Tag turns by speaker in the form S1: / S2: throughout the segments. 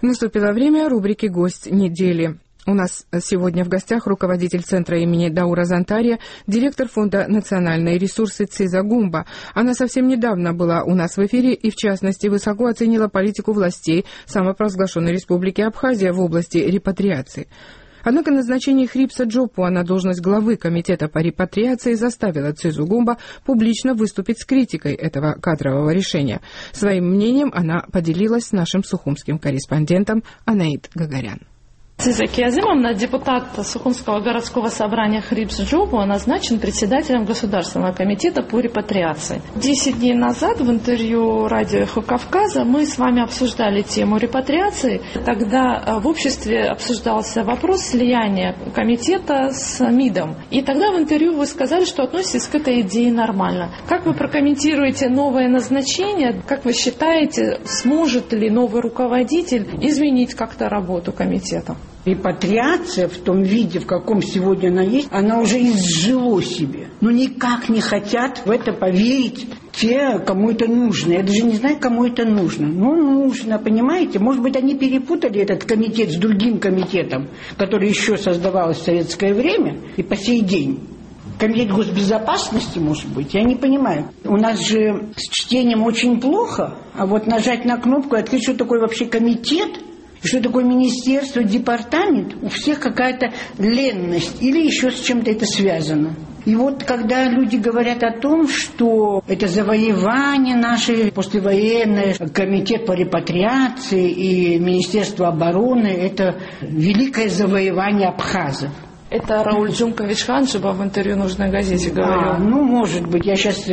S1: Наступило время рубрики «Гость недели». У нас сегодня в гостях руководитель центра имени Даура Зантария, директор фонда «Национальные ресурсы» Циза Гумба. Она совсем недавно была у нас в эфире и, в частности, высоко оценила политику властей самопровозглашенной республики Абхазия в области репатриации. Однако назначение Хрипса Джопуа на должность главы комитета по репатриации заставило Цизу Гумба публично выступить с критикой этого кадрового решения. Своим мнением она поделилась с нашим сухумским корреспондентом Анаит Гагарян.
S2: Циза Киазимовна, депутат Сухумского городского собрания Хрипс Джопуа, назначен председателем Государственного комитета по репатриации. 10 дней назад в интервью радио «Эхо Кавказа» мы с вами обсуждали тему репатриации. Тогда в обществе обсуждался вопрос слияния комитета с МИДом. И тогда в интервью вы сказали, что относитесь к этой идее нормально. Как вы прокомментируете новое назначение? Как вы считаете, сможет ли новый руководитель изменить как-то работу комитета?
S3: Репатриация в том виде, в каком сегодня она есть, она уже изжила себе. Но никак не хотят в это поверить те, кому это нужно. Я даже не знаю, кому это нужно. Ну, нужно, понимаете? Может быть, они перепутали этот комитет с другим комитетом, который еще создавался в советское время и по сей день. Комитет госбезопасности, может быть, я не понимаю. У нас же с чтением очень плохо, а вот нажать на кнопку и открыть, что такое вообще комитет, что такое министерство, департамент, у всех какая-то ленность или еще с чем-то это связано. И вот когда люди говорят о том, что это завоевание наше послевоенное, комитет по репатриации и Министерство обороны, это великое завоевание абхазов.
S2: Это Рауль Джумкович Ханджиба в интервью «Нужной газете» говорил.
S3: Ну, может быть, я сейчас,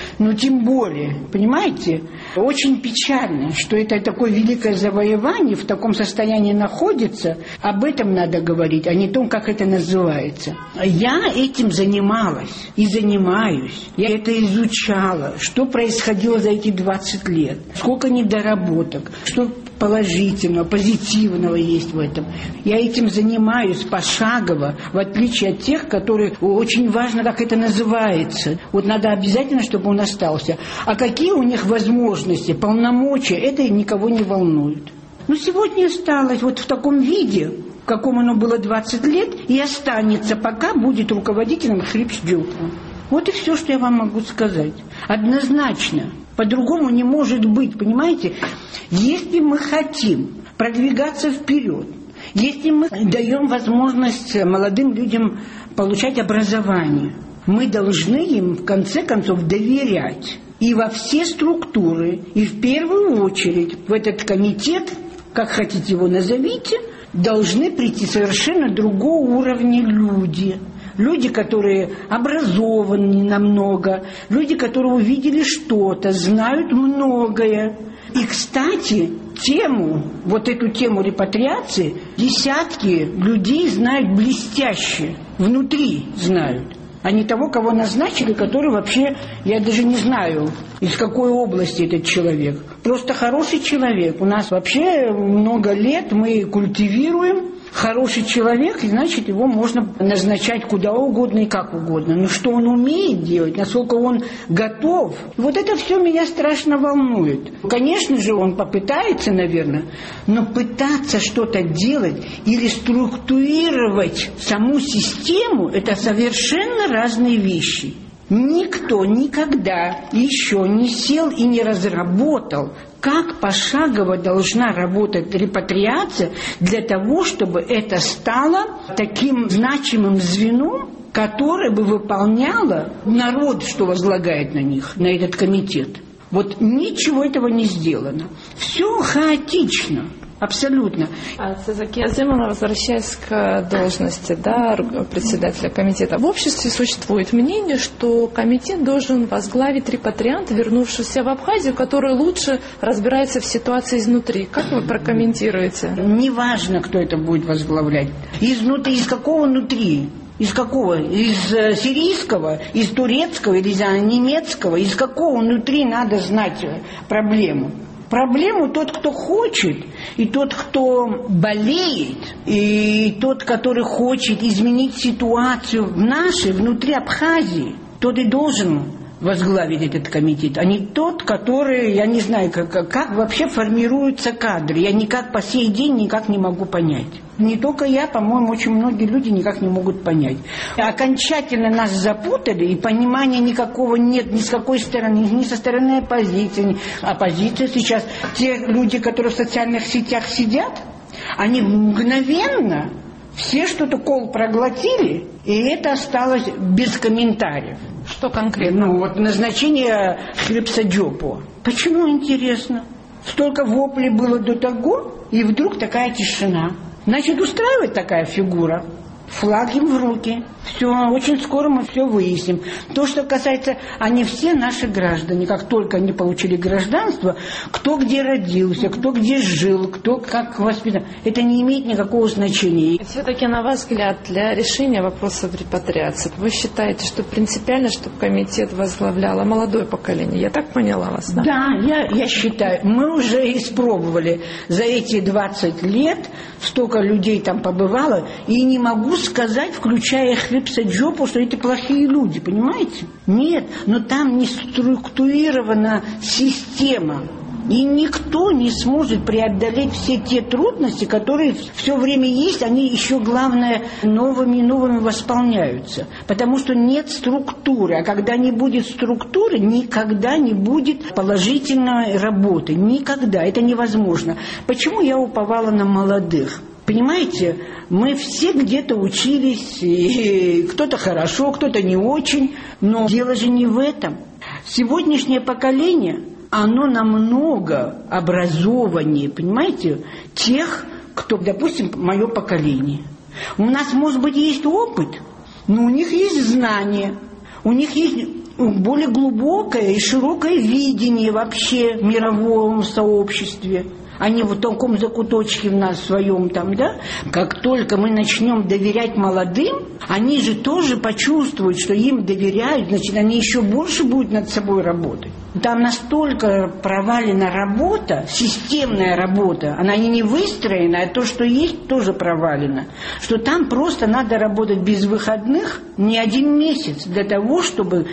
S3: тем более, понимаете, очень печально, что это такое великое завоевание в таком состоянии находится. Об этом надо говорить, а не о том, как это называется. Я этим занималась и занимаюсь. Я это изучала, что происходило за эти 20 лет, сколько недоработок, что положительного, позитивного есть в этом. Я этим занимаюсь пошагово, в отличие от тех, которые очень важно, как это называется. Вот надо обязательно, чтобы он остался. А какие у них возможности, полномочия, это никого не волнует. Но сегодня осталось вот в таком виде, в каком оно было 20 лет, и останется, пока будет руководителем Хрипс Джопуа. Вот и все, что я вам могу сказать. Однозначно. По-другому не может быть, понимаете? Если мы хотим продвигаться вперед, если мы даем возможность молодым людям получать образование, мы должны им, в конце концов, доверять. И во все структуры, и в первую очередь в этот комитет, как хотите его назовите, должны прийти совершенно другого уровня люди. Люди, которые образованы намного, люди, которые увидели что-то, знают многое. И, кстати, эту тему репатриации десятки людей знают блестяще, внутри знают. А не того, кого назначили, который вообще, я даже не знаю, из какой области этот человек. Просто хороший человек. У нас вообще много лет мы культивируем хороший человек, и значит, его можно назначать куда угодно и как угодно. Но что он умеет делать, насколько он готов, вот это все меня страшно волнует. Конечно же, он попытается, наверное, но пытаться что-то делать или структурировать саму систему, это совершенно разные вещи. Никто никогда еще не сел и не разработал, как пошагово должна работать репатриация для того, чтобы это стало таким значимым звеном, которое бы выполняло народ, что возлагает на них, на этот комитет. Вот ничего этого не сделано. Все хаотично. Абсолютно.
S2: Циза Киазимовна, возвращаясь к должности председателя комитета, в обществе существует мнение, что комитет должен возглавить репатриант, вернувшийся в Абхазию, который лучше разбирается в ситуации изнутри. Как вы прокомментируете?
S3: Неважно, кто это будет возглавлять. Изнутри, из какого внутри? Из какого? Из сирийского, из турецкого, или из немецкого? Из какого внутри надо знать проблему? Проблему тот, кто хочет, и тот, кто болеет, и тот, который хочет изменить ситуацию в нашей, внутри Абхазии, тот и должен возглавить этот комитет, а не тот, который, я не знаю, как вообще формируются кадры. Я никак по сей день никак не могу понять. Не только я, по-моему, очень многие люди никак не могут понять. Окончательно нас запутали, и понимания никакого нет ни с какой стороны, ни со стороны оппозиции. Оппозиция сейчас, те люди, которые в социальных сетях сидят, они мгновенно все что-то кол проглотили, и это осталось без комментариев.
S2: Что конкретно?
S3: Ну, вот назначение Хлебсаджопу. Почему, интересно? Столько воплей было до того, и вдруг такая тишина. Значит, устраивает такая фигура. Флаг им в руки. Все, очень скоро мы все выясним. То, что касается, они все наши граждане. Как только они получили гражданство, кто где родился, кто где жил, кто как воспитан, это не имеет никакого значения.
S2: Все-таки, на ваш взгляд, для решения вопросов репатриации, вы считаете, что принципиально, чтобы комитет возглавляло молодое поколение? Я так поняла вас, да?
S3: Да, я считаю. Мы уже испробовали за эти 20 лет, столько людей там побывало, и не могу сказать, включая Хлебсаджопу, что это плохие люди, понимаете? Нет, но там не структурирована система. И никто не сможет преодолеть все те трудности, которые все время есть, они еще, главное, новыми и новыми восполняются. Потому что нет структуры. А когда не будет структуры, никогда не будет положительной работы. Никогда. Это невозможно. Почему я уповала на молодых? Понимаете, мы все где-то учились, и кто-то хорошо, кто-то не очень, но дело же не в этом. Сегодняшнее поколение, оно намного образованнее, понимаете, тех, кто, допустим, мое поколение. У нас, может быть, есть опыт, но у них есть знания, у них есть более глубокое и широкое видение вообще в мировом сообществе. Они в таком закуточке в нас своем там, да? Как только мы начнем доверять молодым, они же тоже почувствуют, что им доверяют, значит, они еще больше будут над собой работать. Там настолько провалена работа, системная работа, она не выстроена, а то, что есть, тоже провалено, что там просто надо работать без выходных не 1 месяц для того, чтобы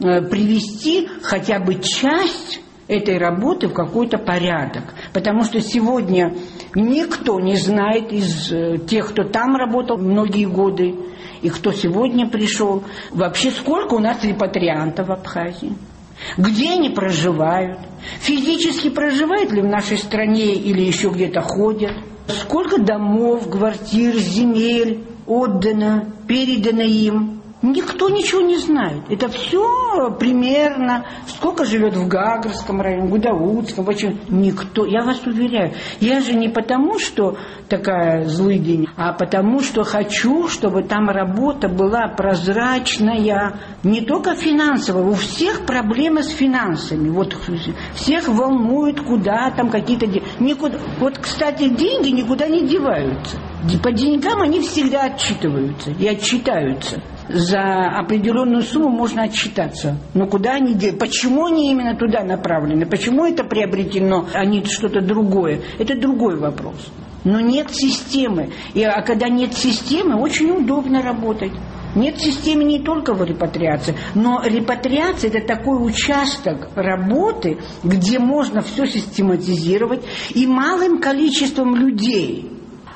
S3: привести хотя бы часть этой работы в какой-то порядок. Потому что сегодня никто не знает из тех, кто там работал многие годы, и кто сегодня пришел, вообще сколько у нас репатриантов в Абхазии, где они проживают, физически проживают ли в нашей стране или еще где-то ходят, сколько домов, квартир, земель отдано, передано им. Никто ничего не знает. Это все примерно. Сколько живет в Гагарском районе, Гудаутском, вообще никто. Я вас уверяю, я же не потому, что такая злыдень, а потому, что хочу, чтобы там работа была прозрачная, не только финансовая. У всех проблемы с финансами. Вот всех волнует, куда там какие-то никуда. Вот, кстати, деньги никуда не деваются. По деньгам они всегда отчитываются и отчитаются. За определенную сумму можно отчитаться. Но куда они делают? Почему они именно туда направлены? Почему это приобретено, а не что-то другое? Это другой вопрос. Но нет системы. А когда нет системы, очень удобно работать. Нет системы не только в репатриации, но репатриация – это такой участок работы, где можно все систематизировать и малым количеством людей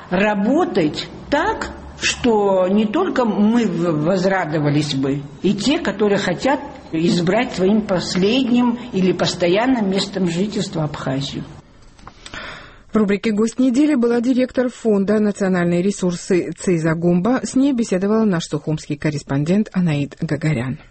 S3: работать так, что не только мы возрадовались бы, и те, которые хотят избрать своим последним или постоянным местом жительства Абхазию.
S1: В рубрике «Гость недели» была директор фонда «Национальные ресурсы» Цейза Гумба. С ней беседовал наш сухумский корреспондент Анаид Гагарян.